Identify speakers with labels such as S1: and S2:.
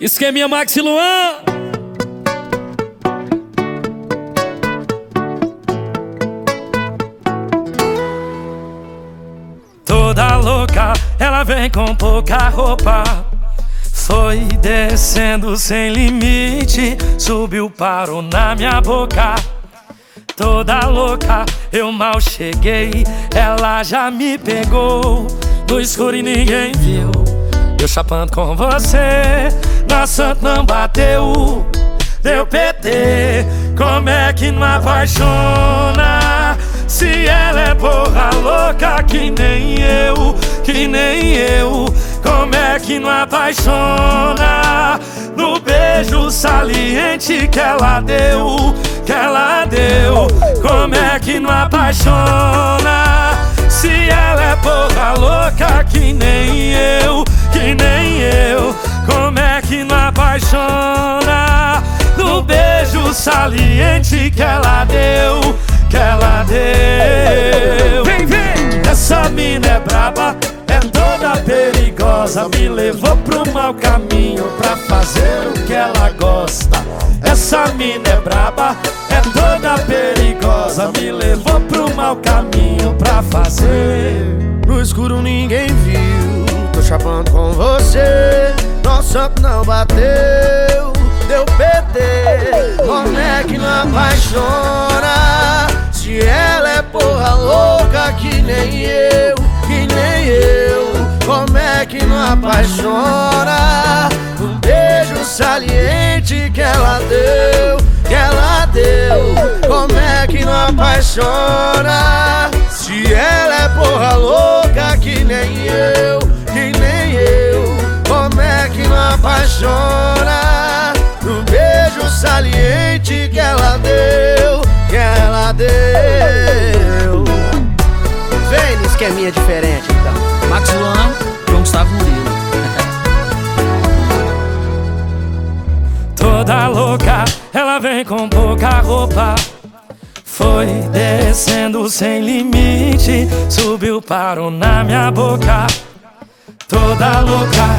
S1: Esqueminha Max e Luan. Toda louca, ela vem com pouca roupa. Foi descendo sem limite, subiu, parou na minha boca. Toda louca, eu mal cheguei, ela já me pegou. No escuro e ninguém viu, eu chapando com você. Na Santa não bateu, deu PT. Como é que não apaixona? Se ela é porra louca que nem eu, que nem eu. Como é que não apaixona? No beijo saliente que ela deu, que ela deu. Como é que não apaixona? Se ela é porra louca que nem eu, que nem eu. Como é que não apaixona? No beijo saliente que ela deu, que ela deu. Vem, vem! Essa mina é braba, é toda perigosa. Me levou pro mau caminho pra fazer o que ela gosta. Essa mina é braba, é toda perigosa. Me levou pro mau caminho pra fazer.
S2: No escuro ninguém viu, tô chapando com você. Nossa, não bateu, deu PT. Como é que não apaixona? Se ela é porra louca que nem eu, que nem eu. Como é que não apaixona? Um beijo saliente que ela deu, que ela deu. Como é que não apaixona? Se ela é porra louca que nem eu, que nem eu. Como é que não apaixona? Um beijo saliente que ela deu, que ela deu.
S3: Vem no esqueminha diferente então.
S4: Max Luan, João Gustavo Murilo.
S1: Toda louca, ela vem com pouca roupa. Foi descendo sem limite, subiu, parou na minha boca. Toda louca,